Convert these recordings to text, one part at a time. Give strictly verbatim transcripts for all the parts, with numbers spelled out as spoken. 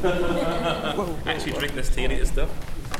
Actually drink this tea and eat this stuff.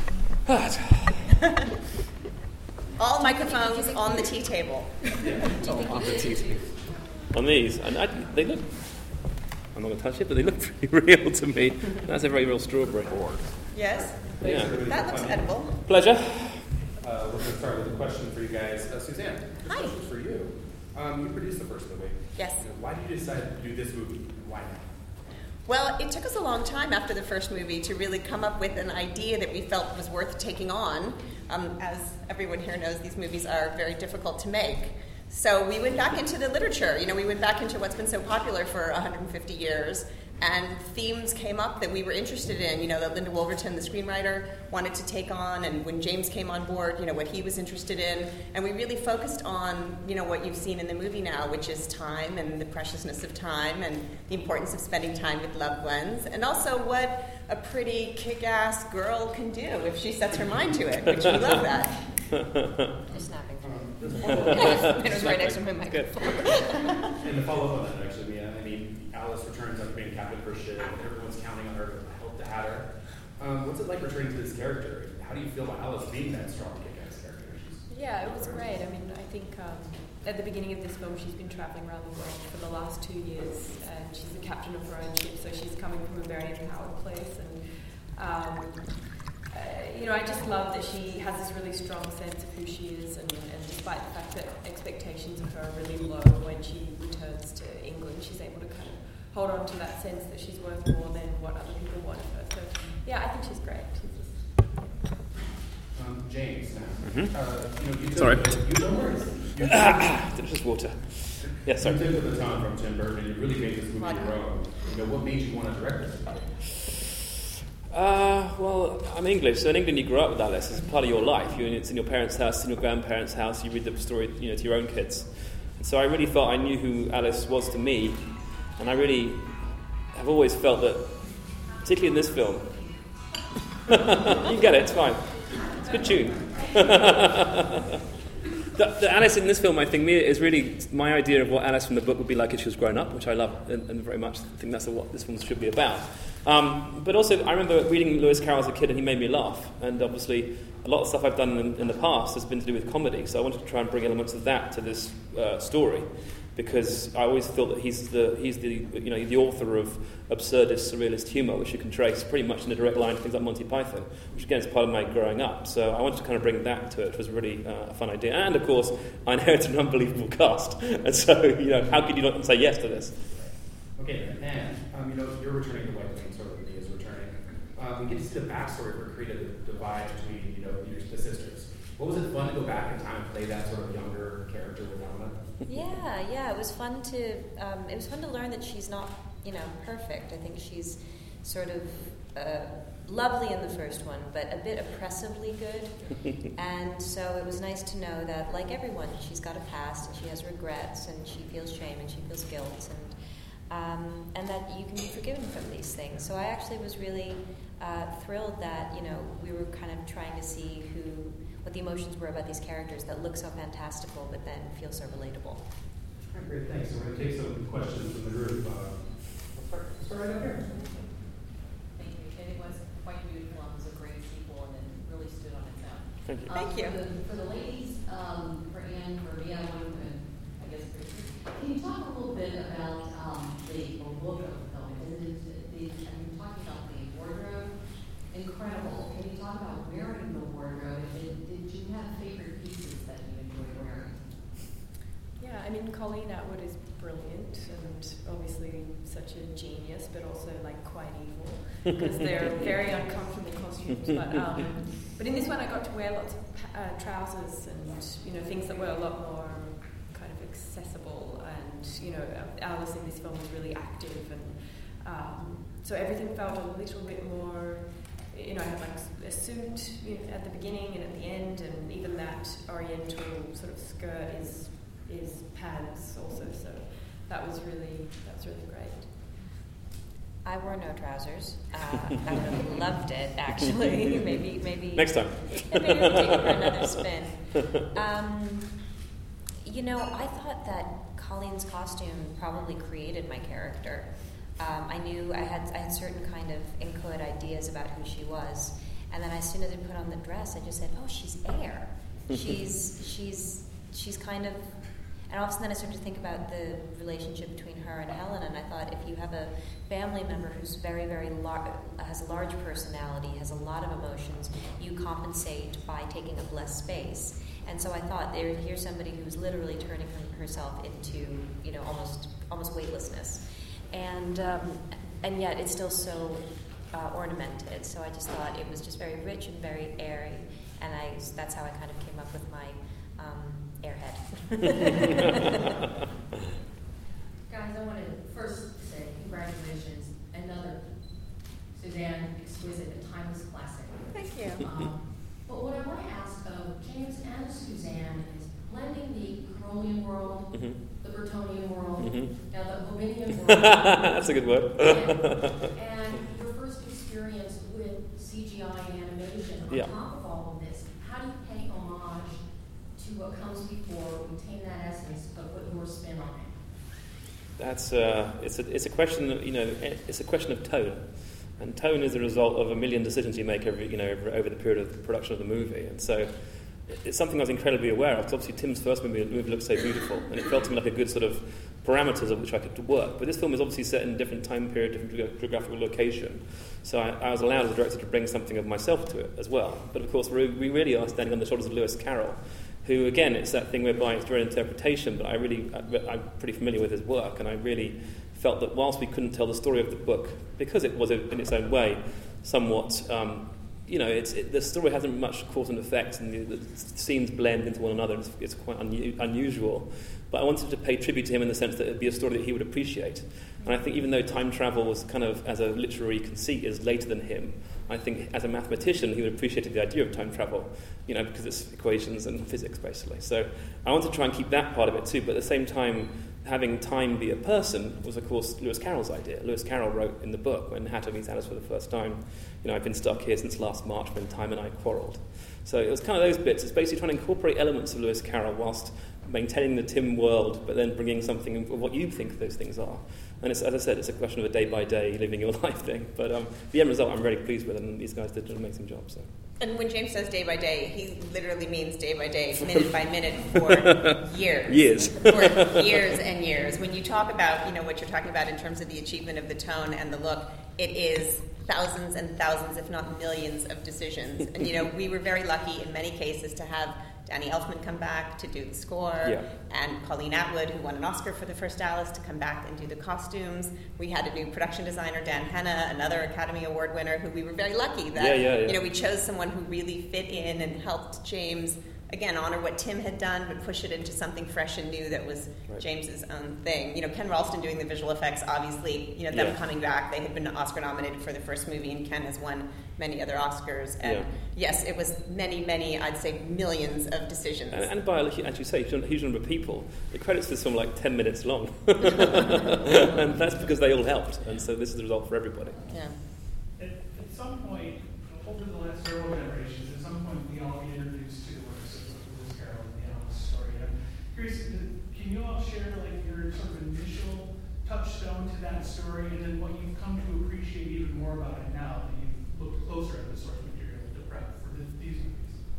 All microphones on the tea table. Yeah. Oh, on the tea table. On these, and I, they look. I'm not going to touch it, but they look pretty real to me. That's a very real strawberry. Yes. Yeah. That looks edible. Pleasure. Uh, we're going to start with a question for you guys. Uh, Suzanne, this Hi. question's for you. Um, you produced the first movie. Yes. You know, why did you decide to do this movie? Why now? Well, it took us a long time after the first movie to really come up with an idea that we felt was worth taking on. Um, as everyone here knows, these movies are very difficult to make. So we went back into the literature. You know, we went back into what's been so popular for one hundred fifty years, and themes came up that we were interested in, you know, that Linda Wolverton, the screenwriter, wanted to take on, and when James came on board, you know, what he was interested in. And we really focused on, you know, what you've seen in the movie now, which is time and the preciousness of time and the importance of spending time with loved ones, and also what a pretty kick-ass girl can do if she sets her mind to it, which we love that. Just snapping. It was right next to my microphone. And to follow up on that, actually, Mia, I mean, Alice returns after being captain for ship, and everyone's counting on her to help the Hatter. Um, what's it like returning to this character? How do you feel about Alice being that strong kick-ass character? She's... Yeah, it was great. I mean, I think um, at the beginning of this film, she's been traveling around the world for the last two years, and she's the captain of her own ship, so she's coming from a very empowered place. And um, uh, you know, I just love that she has this really strong sense of who she is, and, and despite the fact that expectations of her are really low when she returns to England, she's able to kind of hold on to that sense that she's worth more than what other people want of her. So, yeah, I think she's great. She's just... um, James, now. Mm-hmm. Uh, you know, you took, Sorry. You don't worry. You Ah, delicious water. Yes, sorry. You took the baton from Tim Burton, and you really made this movie your own. You know, what made you want to direct this movie? Uh, well, I'm English, so in England you grew up with Alice. It's part of your life. You, it's in your parents' house, it's in your grandparents' house. You read the story, you know, to your own kids. And so I really thought I knew who Alice was to me, and I really have always felt that, particularly in this film, you can get it. It's fine. It's a good tune. the, the Alice in this film, I think, Mia, is really my idea of what Alice from the book would be like if she was grown up, which I love and, and very much think that's what this film should be about. Um, but also, I remember reading Lewis Carroll as a kid, and he made me laugh. And obviously, a lot of stuff I've done in, in the past has been to do with comedy. So I wanted to try and bring elements of that to this uh, story, because I always thought that he's the he's the you know the author of absurdist, surrealist humour, which you can trace pretty much in a direct line to things like Monty Python, which again is part of my growing up. So I wanted to kind of bring that to it, which was really uh, a fun idea. And of course, I inherited an unbelievable cast, and so you know how could you not say yes to this? Okay, and um, you know you're returning to White Wings, sort of me is returning. Um, we get to see the backstory for creative divide between you know your, the sisters. What was it fun to go back in time and play that sort of younger character with Elena? Yeah, yeah, it was fun to um, it was fun to learn that she's not you know perfect. I think she's sort of uh, lovely in the first one, but a bit oppressively good. And so it was nice to know that, like everyone, she's got a past and she has regrets and she feels shame and she feels guilt and. Um, and that you can be forgiven from these things. So I actually was really uh, thrilled that you know we were kind of trying to see who, what the emotions were about these characters that look so fantastical, but then feel so relatable. All right, great, thanks. So we're going to take some questions from the group. Uh, we'll start, we'll start right up here. Thank you. It was quite beautiful and was a great sequel, and it really stood on its own. Thank you. Um, Thank you. For the, for the ladies, um, for Anne, for Mia, and I guess for you, can you talk a little bit about um, the wardrobe film? Is it, the, and you're talking about the wardrobe, incredible. Can you talk about wearing the wardrobe? Did, did you have favorite pieces that you enjoyed wearing? Yeah, I mean, Colleen Atwood is brilliant and obviously such a genius, but also like quite evil because they're very uncomfortable costumes. But um, but in this one, I got to wear lots of uh, trousers and you know things that were a lot more kind of accessible. And you know, Alice in this film was really active, and um, so everything felt a little bit more. You know, I had like a suit you know, at the beginning and at the end, and even that oriental sort of skirt is. is pants also, so that was really that was really great. I wore no trousers. Uh, I would have loved it, actually. maybe, maybe Next time. Maybe we'll take it for another spin. Um, you know, I thought that Colleen's costume probably created my character. um, I knew I had I had certain kind of inchoate ideas about who she was, and then as soon as I put on the dress, I just said, "Oh, she's air. she's she's she's kind of." And all of a sudden, I started to think about the relationship between her and Helen, and I thought, if you have a family member who's very, very large, has a large personality, has a lot of emotions, you compensate by taking up less space. And so I thought, there, here's somebody who's literally turning her, herself into, you know, almost almost weightlessness, and um, and yet it's still so uh, ornamented. So I just thought it was just very rich and very airy, and I that's how I kind of came up with my. Um, Airhead. Guys, I want to first say congratulations. Another Suzanne exquisite and timeless classic. Thank you. Um, but what I want to ask of James and Suzanne is blending the Crowleyan world, mm-hmm. the Burtonian world, mm-hmm. now the Bovinian world. That's a good word. and, and your first experience with C G I and animation. On yeah. top of all of this, how do you pay homage to what comes before, retain that essence, but put your spin on it? That's uh, it's a it's a question of, you know it's a question of tone, and tone is a result of a million decisions you make every you know over, over the period of the production of the movie, and so it's something I was incredibly aware of. Because obviously Tim's first movie, the movie looked so beautiful, and it felt to me like a good sort of parameters of which I could work. But this film is obviously set in a different time period, different geographical location, so I, I was allowed as a director to bring something of myself to it as well. But of course, we we really are standing on the shoulders of Lewis Carroll, who, again, it's that thing whereby it's direct interpretation, but I really, I'm pretty familiar with his work, and I really felt that whilst we couldn't tell the story of the book, because it was, in its own way, somewhat, um, you know, it's, it, the story hasn't much cause and effect, and the, the scenes blend into one another, it's, it's quite unu- unusual. But I wanted to pay tribute to him in the sense that it would be a story that he would appreciate. And I think even though time travel was kind of, as a literary conceit, is later than him, I think as a mathematician he would appreciate the idea of time travel, you know, because it's equations and physics, basically. So I want to try and keep that part of it too, but at the same time, having time be a person was, of course, Lewis Carroll's idea. Lewis Carroll wrote in the book, when Hatto meets Alice for the first time, you know, I've been stuck here since last March when time and I quarrelled. So it was kind of those bits. It's basically trying to incorporate elements of Lewis Carroll whilst maintaining the Tim world, but then bringing something of what you think those things are. And it's, as I said, it's a question of a day-by-day, living your life thing. But um, the end result I'm very pleased with, and these guys did an amazing job. So. And when James says day by day, he literally means day by day, minute by minute, for years. Years. For years and years. When you talk about, you know, what you're talking about in terms of the achievement of the tone and the look, it is thousands and thousands, if not millions, of decisions. And, you know, we were very lucky in many cases to have Danny Elfman come back to do the score, yeah. and Colleen Atwood, who won an Oscar for the first Alice, to come back and do the costumes. We had a new production designer, Dan Henna, another Academy Award winner, who we were very lucky that yeah, yeah, yeah. you know we chose someone who really fit in and helped James, again, honor what Tim had done, but push it into something fresh and new that was right. James's own thing. You know, Ken Ralston doing the visual effects, obviously, you know, them yeah. coming back. They had been Oscar nominated for the first movie, and Ken has won many other Oscars. And yeah. yes, it was many, many, I'd say millions of decisions. And, and by, as you say, a huge number of people. The credits for this film are like ten minutes long. And that's because they all helped. And so this is the result for everybody. Yeah. At, at some point, over the last several generations, at some point we all get introduced to the works of Lewis Carroll and the Alice story. I'm curious, can you all share like your sort of initial touchstone to that story, and then what you've come to appreciate even more about it now that you've looked closer at the source material to prep for the, these movies?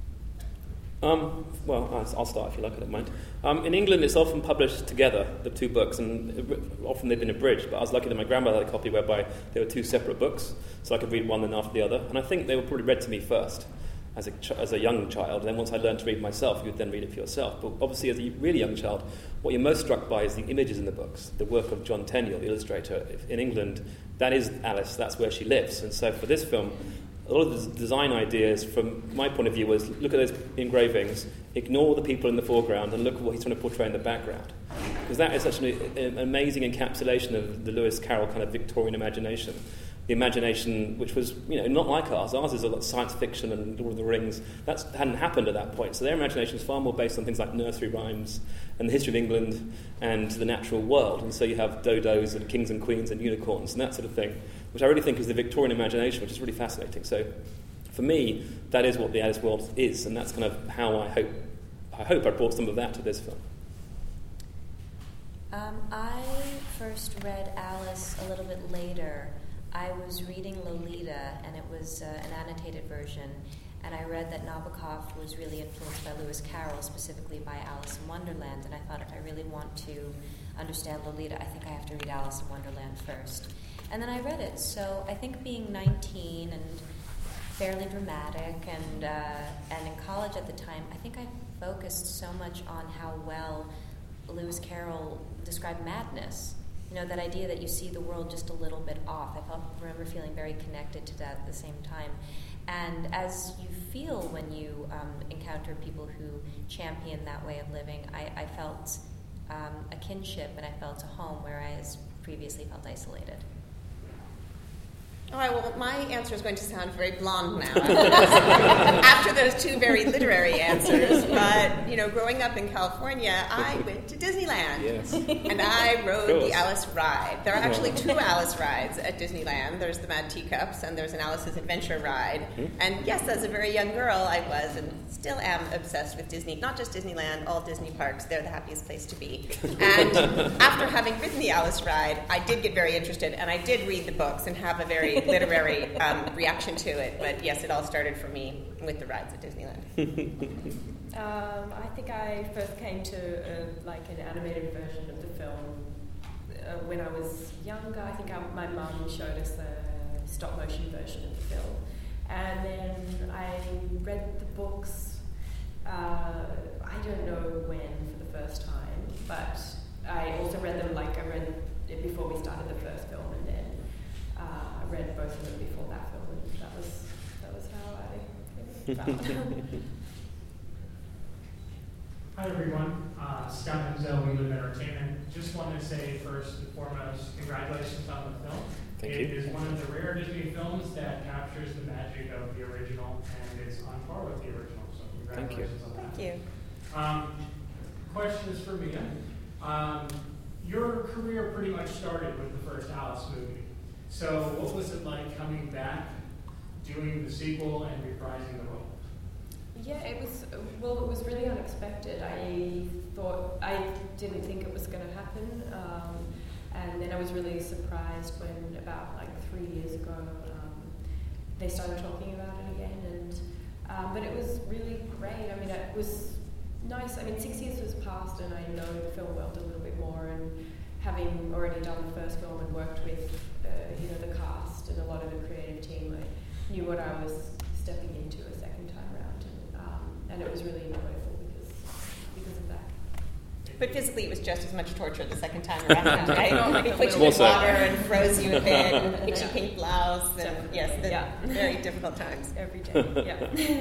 Um, well, I'll start if you like, I don't mind. Um, in England, it's often published together, the two books, and often they've been abridged, but I was lucky that my grandmother had a copy whereby they were two separate books, so I could read one then after the other, and I think they were probably read to me first as a, ch- as a young child, and then once I learned to read myself, you would then read it for yourself. But obviously, as a really young child, what you're most struck by is the images in the books, the work of John Tenniel, the illustrator. In England, that is Alice, that's where she lives, and so for this film, a lot of the design ideas, from my point of view, was look at those engravings, ignore the people in the foreground, and look at what he's trying to portray in the background. Because that is such an, an amazing encapsulation of the Lewis Carroll kind of Victorian imagination. The imagination, which was, you know, not like ours. Ours is a lot of science fiction and Lord of the Rings. That hadn't happened at that point. So their imagination is far more based on things like nursery rhymes and the history of England and the natural world. And so you have dodos and kings and queens and unicorns and that sort of thing, which I really think is the Victorian imagination, which is really fascinating. So for me, that is what the Alice world is, and that's kind of how I hope I hope I brought some of that to this film. Um, I first read Alice a little bit later. I was reading Lolita, and it was uh, an annotated version, and I read that Nabokov was really influenced by Lewis Carroll, specifically by Alice in Wonderland, and I thought if I really want to understand Lolita, I think I have to read Alice in Wonderland first. And then I read it, so I think being nineteen and fairly dramatic, and uh, and in college at the time, I think I focused so much on how well Lewis Carroll described madness. You know, that idea that you see the world just a little bit off. I felt, remember feeling very connected to that at the same time. And as you feel when you um, encounter people who champion that way of living, I, I felt um, a kinship and I felt a home, whereas previously felt isolated. All right, well, my answer is going to sound very blonde now after those two very literary answers. But, you know, growing up in California, I went to Disneyland. Yes. And I rode the Alice ride. There are actually two Alice rides at Disneyland. There's the Mad Teacups, and there's an Alice's Adventure ride. And yes, as a very young girl, I was and still am obsessed with Disney. Not just Disneyland, all Disney parks. They're the happiest place to be. And after having ridden the Alice ride, I did get very interested, and I did read the books and have a very literary um, reaction to it, but yes, it all started for me with the rides at Disneyland. um, I think I first came to uh, like an animated version of the film uh, when I was younger. I think I, my mum showed us the stop motion version of the film, and then I read the books. Uh, I don't know when for the first time, but I also read them like I read it before we started the first film, and then. Uh, I read both of them before that film, and that was that was how I found. Hi everyone, uh, Scott Menzel, We Live Entertainment. Just wanted to say first and foremost, congratulations on the film. Thank it you. is one of the rare Disney films that captures the magic of the original and is on par with the original. So congratulations on that. Thank you. Um, question is for Mia. Um, your career pretty much started with the first Alice movie. So what was it like coming back, doing the sequel, and reprising the role? Yeah, it was, well, it was really unexpected. I thought, I didn't think it was going to happen. Um, and then I was really surprised when about like three years ago, um, they started talking about it again. And um, but it was really great. I mean, it was nice. I mean, six years has passed, and I know the film world a little bit more. And having already done the first film and worked with, uh, you know, the cast and a lot of the creative team, I knew what I was stepping into a second time around, and, um, and it was really enjoyable because because of that. But physically, it was just as much torture the second time around, right? He put you More in so. water and froze you a bit, and Yeah. itchy pink blouse, and Definitely. yes, the Yeah. very difficult times. Every day, yeah.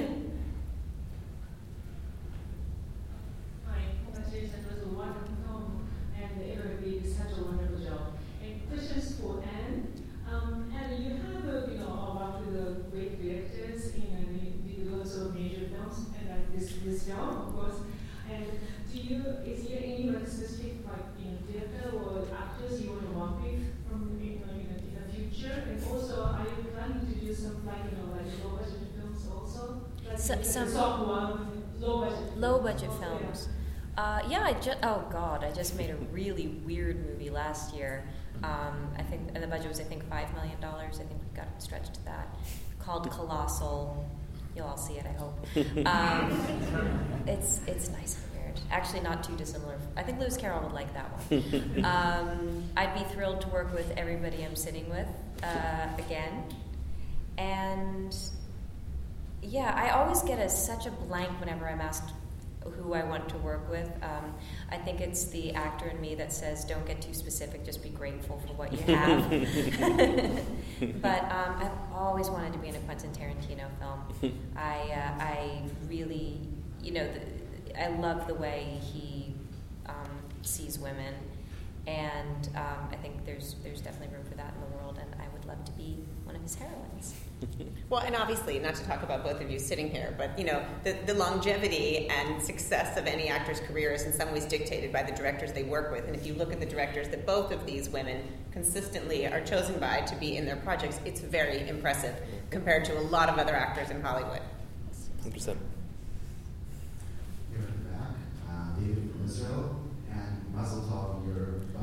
Hi, congratulations, it was a wonderful film, and everybody did such a wonderful job. And questions for Anne. Um, Anne, you have a, you know, worked with the great directors in uh, with lots of major films, and like this this film, of course. And do you is there any like specific like you know director or actors you want to work with from you know, in, the, in the future? And also, are you planning to do some like you know like low budget films also? Like So- the some- soft one, low budget. Low budget also, yeah. films. Uh, yeah, I just, oh God, I just made a really weird movie last year. Um, I think, and the budget was, I think, five million dollars. I think we got stretched to that. Called Colossal. You'll all see it, I hope. Um, it's it's nice and weird. Actually, not too dissimilar. I think Lewis Carroll would like that one. Um, I'd be thrilled to work with everybody I'm sitting with uh, again. And yeah, I always get a, such a blank whenever I'm asked who I want to work with. Um, I think it's the actor in me that says, don't get too specific, just be grateful for what you have. But um, I've always wanted to be in a Quentin Tarantino film. I, uh, I really, you know, the, I love the way he um, sees women. And um, I think there's there's definitely room for that in the world, and I would love to be one of his heroines. Well, and obviously, not to talk about both of you sitting here, but, you know, the, the longevity and success of any actor's career is in some ways dictated by the directors they work with. And if you look at the directors that both of these women consistently are chosen by to be in their projects, it's very impressive compared to a lot of other actors in Hollywood. one hundred percent. Here in the back, uh, David from Israel, and Mazel Tov, your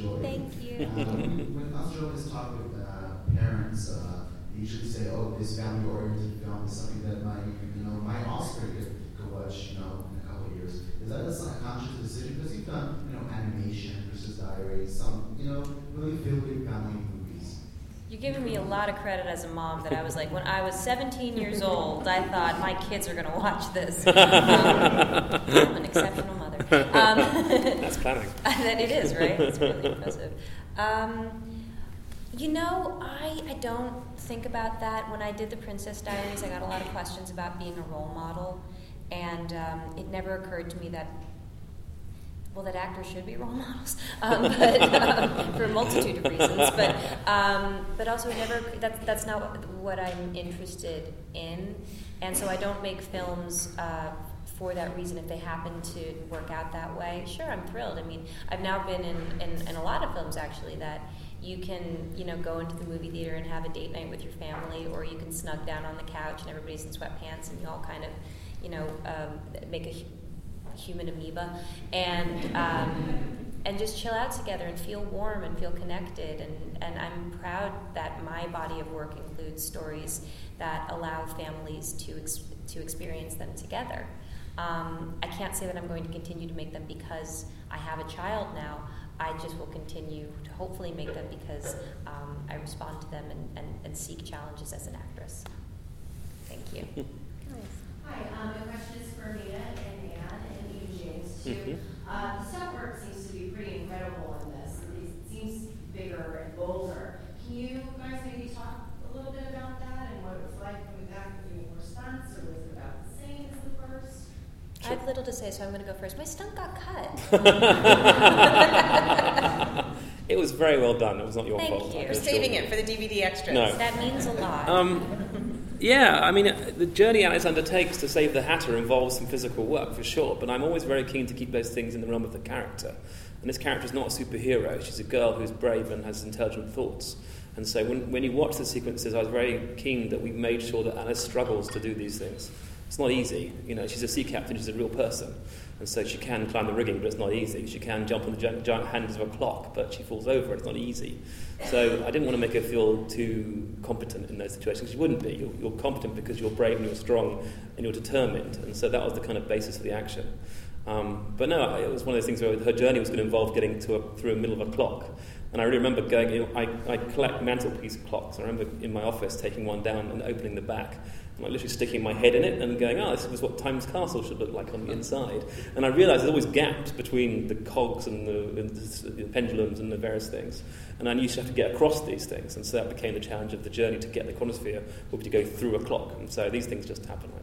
Joy. Thank you. Um, when us journalists talk with uh, parents, uh, they usually say, "Oh, this family-oriented film is something that my, you know, my offspring could, could watch, you know, in a couple of years." Is that a subconscious decision? Because you've done, you know, animation, Princess Diaries, some, you know, really feel-good family movies. You're giving me a lot of credit as a mom that I was like, when I was seventeen years old, I thought my kids are going to watch this. Um, I'm an exceptional mother. Um, That's planning. That it is, right? It's really impressive. Um, you know, I, I don't think about that. When I did the Princess Diaries, I got a lot of questions about being a role model. And um, it never occurred to me that, well, that actors should be role models, um, but um, for a multitude of reasons. But um, but also, it never that's that's not what I'm interested in, and so I don't make films uh, for that reason. If they happen to work out that way, sure, I'm thrilled. I mean, I've now been in, in, in a lot of films actually that you can, you know, go into the movie theater and have a date night with your family, or you can snug down on the couch and everybody's in sweatpants and you all kind of, you know, um, make a human amoeba, and um, and just chill out together and feel warm and feel connected. And, and I'm proud that my body of work includes stories that allow families to ex- to experience them together. Um, I can't say that I'm going to continue to make them because I have a child now. I just will continue to hopefully make them because um, I respond to them and, and, and seek challenges as an actress. Thank you. Hi, um, my question is for Mia and Anne and even James too. Mm-hmm. Uh, the set work seems to be pretty incredible in this. It seems bigger and bolder. Can you guys maybe talk a little bit about that and what it was like coming back and doing more stunts, or was it about the same as the first? I have little to say, so I'm going to go first. My stunt got cut. It was very well done. It was not your Thank fault. you. We're saving it for the D V D extras. No. That means a lot. Um, yeah, I mean, the journey Alice undertakes to save the Hatter involves some physical work, for sure, but I'm always very keen to keep those things in the realm of the character. And this character is not a superhero. She's a girl who's brave and has intelligent thoughts. And so when, when you watch the sequences, I was very keen that we made sure that Alice struggles to do these things. It's not easy. You know, she's a sea captain, she's a real person. And so she can climb the rigging, but it's not easy. She can jump on the giant, giant handles of a clock, but she falls over. It's not easy. So I didn't want to make her feel too competent in those situations. She wouldn't be. You're, you're competent because you're brave and you're strong and you're determined. And so that was the kind of basis for the action. Um, but no, it was one of those things where her journey was going to involve getting to a, through the middle of a clock. And I really remember going, you know, I, I collect mantelpiece clocks. I remember in my office taking one down and opening the back, and like literally sticking my head in it and going, oh, this is what Times Castle should look like on the inside. And I realised there's always gaps between the cogs and the, and the, the pendulums and the various things. And I knew you have to get across these things. And so that became the challenge of the journey to get the chronosphere, would be to go through a clock. And so these things just happen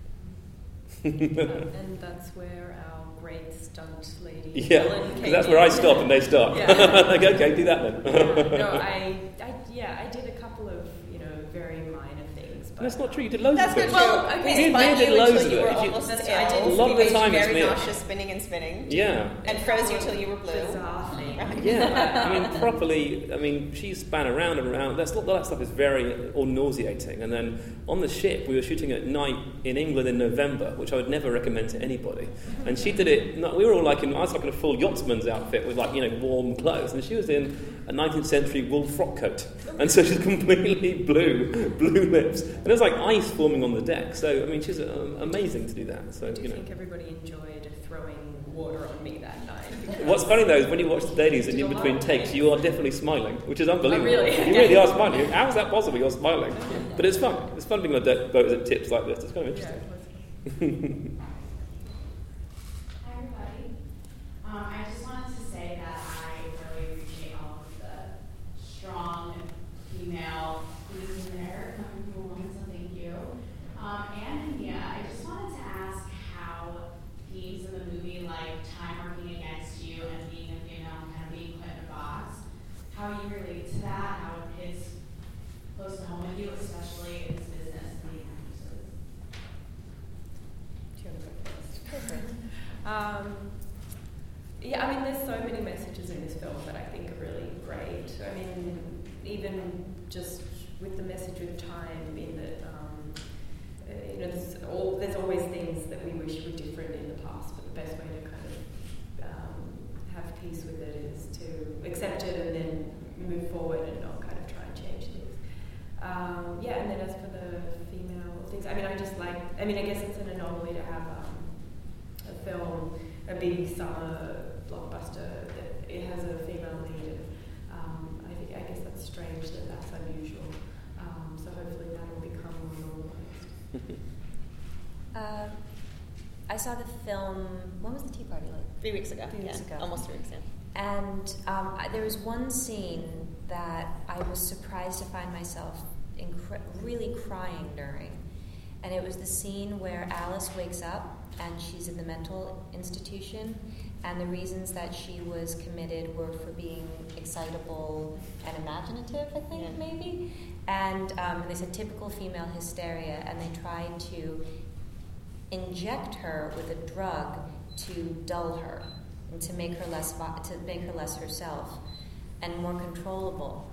like that. And that's where our great stunt lady Yeah, because that's where I stop and they start. Yeah. Like, okay, do that then. No, I, I, yeah, I did a couple of, you know, very minor things. But That's not true. You did loads That's of not things. true. Well, We okay. spun Mia did you loads until of you it. were If you- almost That's ill. right, I did- A lot of the We made time you it's very Mia. nauseous, spinning and spinning. Yeah. And froze you till you were blue. Bizarre thing. Yeah, I mean, properly, I mean, she span around and around. That's, all that stuff is very all nauseating. And then on the ship, we were shooting at night in England in November, which I would never recommend to anybody. And she did it, no, we were all like in, I was like in a full yachtsman's outfit with like, you know, warm clothes. And she was in a nineteenth century wool frock coat. And so she's completely blue, blue lips. And there's like ice forming on the deck. So, I mean, she's um, amazing to do that. So, I do you know. think everybody enjoyed throwing water on me that night. because- What's funny though is when you watch the dailies and in between takes, you are definitely smiling, which is unbelievable. Oh, really? You really are smiling. How is that possible? You're smiling. But it's fun. It's fun being on a de- boat at tips like this. It's kind of Yeah, interesting. it was. Hi, everybody. Um, I just wanted to say that I really appreciate all of the strong female leads in there coming from a woman, so thank you. Um, and Mia, I just wanted to ask how themes in the movie, like time working against you and being a female and kind of being put in a box, how you relate to that, how it hits close to home with you, especially in this business and being actresses. Do you want to go first? Um, yeah, I mean, there's so many messages in this film that I think are really great. I mean, even just with the message of time, in that, um, uh, you know, there's, all, there's always things that we wish were different in the past, but the best way to kind of um, have peace with it is to accept it's, I mean, I just like, I mean, I guess it's an anomaly to have um, a film, a big summer blockbuster, that it has a female lead. And, um, I think, I guess that's strange that that's unusual. Um, so hopefully that will become more normalized. uh, I saw the film, when was the tea party like? Three weeks ago. Three weeks yeah, ago. Almost three weeks ago. And um, I, there was one scene that I was surprised to find myself incre- really crying during. And it was the scene where Alice wakes up and she's in the mental institution, and the reasons that she was committed were for being excitable and imaginative, I think, yeah. maybe. And um, they said typical female hysteria, and they tried to inject her with a drug to dull her and to make her less to make her less herself and more controllable.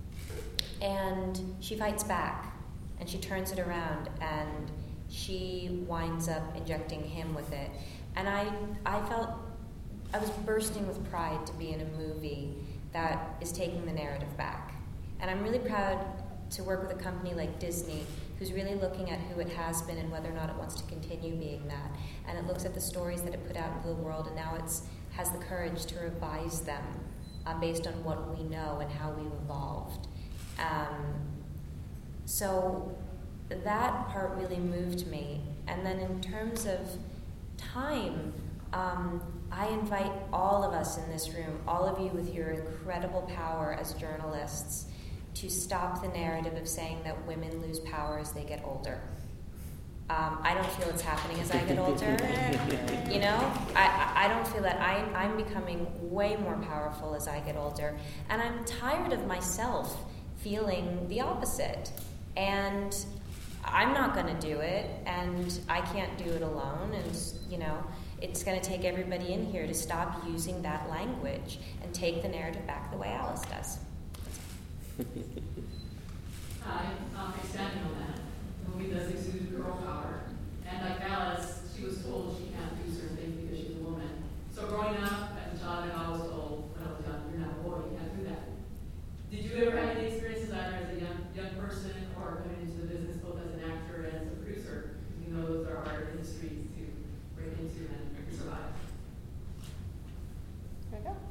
And she fights back, and she turns it around, and she winds up injecting him with it. And I I felt I was bursting with pride to be in a movie that is taking the narrative back. And I'm really proud to work with a company like Disney, who's really looking at who it has been and whether or not it wants to continue being that. And it looks at the stories that it put out into the world, and now it's has the courage to revise them um, based on what we know and how we've evolved. Um, so that part really moved me. And then in terms of time, um, I invite all of us in this room, all of you with your incredible power as journalists, to stop the narrative of saying that women lose power as they get older. Um, I don't feel it's happening as I get older. You know, I, I don't feel that. I, I'm becoming way more powerful as I get older. And I'm tired of myself feeling the opposite. And I'm not going to do it, and I can't do it alone. And, you know, it's going to take everybody in here to stop using that language and take the narrative back the way Alice does. Hi, I'm expanding on that. The movie does exude girl power. And like Alice, she was told she can't do certain things because she's a woman. So growing up as a child, and I was told when I was young, you're not a boy, you can't do that. Did you ever have any experiences either as a young young person or coming into the business both as an actor and as a producer? Because you know those are hard industries to break into and survive. There you go.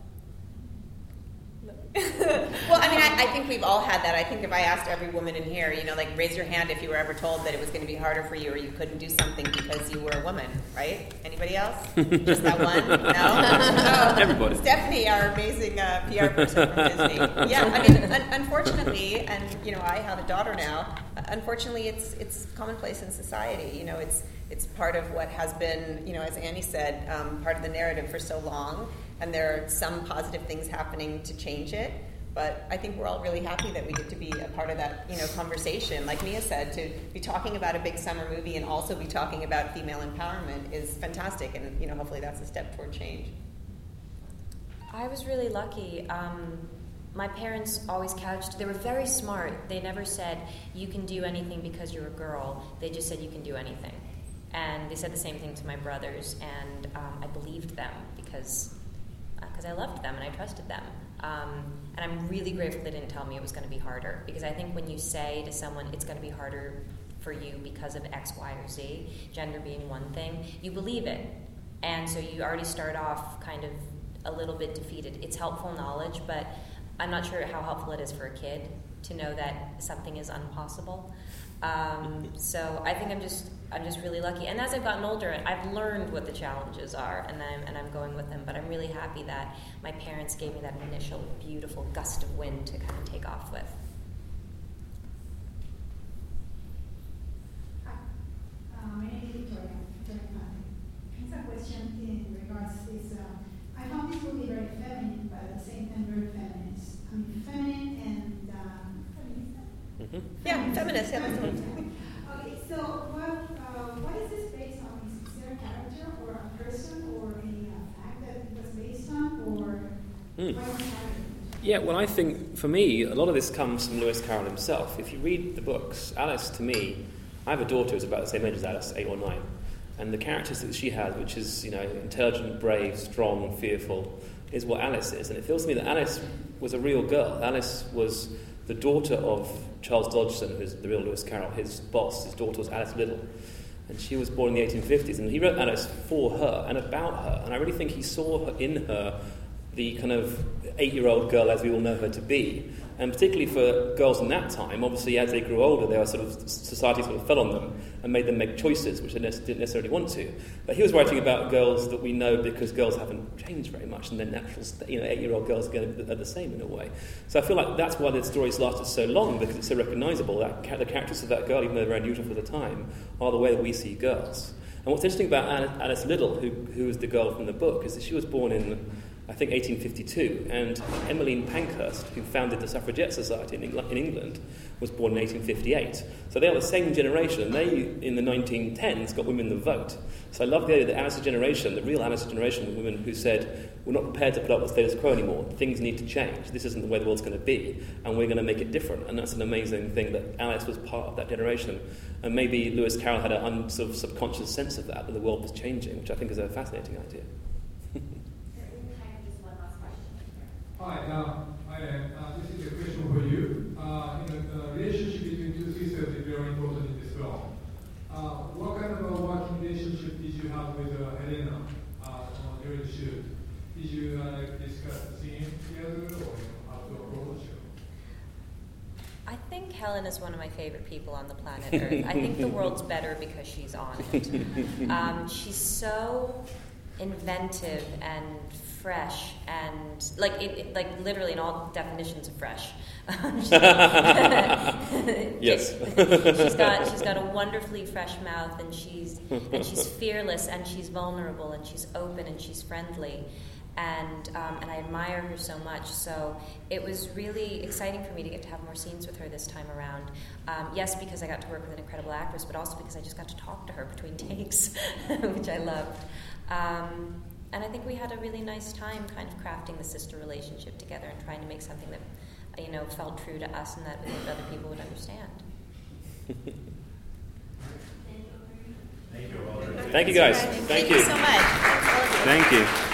Well, I mean, I, I think we've all had that. I think if I asked every woman in here, you know, like, raise your hand if you were ever told that it was going to be harder for you or you couldn't do something because you were a woman, right? Anybody else? Just that one? No? no. Everybody. Stephanie, our amazing uh, P R person from Disney. Yeah, I mean, un- unfortunately, and, you know, I have a daughter now, unfortunately, it's it's commonplace in society. You know, it's it's part of what has been, you know, as Annie said, um, part of the narrative for so long. And there are some positive things happening to change it. But I think we're all really happy that we get to be a part of that, you know, conversation. Like Mia said, to be talking about a big summer movie and also be talking about female empowerment is fantastic. And, you know, hopefully that's a step toward change. I was really lucky. Um, my parents always couched, they were very smart. They never said, you can do anything because you're a girl. They just said, you can do anything. And they said the same thing to my brothers. And um, I believed them because... because I loved them and I trusted them. Um, and I'm really grateful they didn't tell me it was going to be harder, because I think when you say to someone it's going to be harder for you because of X, Y, or Z, gender being one thing, you believe it. And so you already start off kind of a little bit defeated. It's helpful knowledge, but I'm not sure how helpful it is for a kid to know that something is impossible. Um, so I think I'm just I'm just really lucky. And as I've gotten older, I've learned what the challenges are, and I'm and I'm going with them. But I'm really happy that my parents gave me that initial beautiful gust of wind to kind of take off with. Hi, uh, my name is Victoria. Victoria Pan. It's a question in regards to this. Uh, I found this movie very feminine, but at the same time very feminist. I mean, feminine and um, feminist. Mm-hmm. Yeah, feminist. Yeah, that's the one. Okay, so what uh, what is this based on? Is there a character or a person or a uh, fact that it was based on, or mm. what is it? Yeah, well, I think for me, a lot of this comes from Lewis Carroll himself. If you read the books, Alice, to me, I have a daughter who's about the same age as Alice, eight or nine, and the characters that she has, which is, you know, intelligent, brave, strong, fearful, is what Alice is. And it feels to me that Alice was a real girl. Alice was the daughter of Charles Dodgson, who's the real Lewis Carroll, his boss, his daughter was Alice Liddell. And she was born in the eighteen fifties. And he wrote Alice for her and about her. And I really think he saw her, in her the kind of eight-year-old girl as we all know her to be. And particularly for girls in that time, obviously as they grew older, they were sort of, society sort of fell on them and made them make choices which they didn't necessarily want to. But he was writing about girls that we know because girls haven't changed very much, and their natural, you know, eight-year-old girls are the same in a way. So I feel like that's why the story's lasted so long, because it's so recognisable. That the characters of that girl, even though they're unusual for the time, are the way that we see girls. And what's interesting about Alice Liddell, who who was the girl from the book, is that she was born in, I think, eighteen fifty-two, and Emmeline Pankhurst, who founded the Suffragette Society in, Engl- in England, was born in eighteen fifty-eight. So they are the same generation, and they, in the nineteen tens, got women the vote. So I love the idea that Alice's generation, the real Alice's generation, were women who said, we're not prepared to put up with the status quo anymore. Things need to change. This isn't the way the world's going to be, and we're going to make it different. And that's an amazing thing that Alice was part of that generation. And maybe Lewis Carroll had an un- sort of subconscious sense of that, that the world was changing, which I think is a fascinating idea. Hi, uh, I, uh, this is a question for you. Uh, you know, the relationship between two sisters is very important in this film. Uh, what kind of a working relationship did you have with uh, Helena uh, during the shoot? Did you uh, like discuss the scene together, or you know, how to approach it? I think Helen is one of my favorite people on the planet Earth. I think the world's better because she's on it. Um, she's so inventive and fresh, and like it, it, like literally in all definitions of fresh. Yes. she's got she's got a wonderfully fresh mouth, and she's and she's fearless, and she's vulnerable, and she's open, and she's friendly. And um, and I admire her so much. So it was really exciting for me to get to have more scenes with her this time around. Um, yes, because I got to work with an incredible actress, but also because I just got to talk to her between takes, which I loved. Um, and I think we had a really nice time kind of crafting the sister relationship together and trying to make something that, you know, felt true to us and that we hoped other people would understand. Thank you, guys. Thank, Thank you. you so much. Thank you.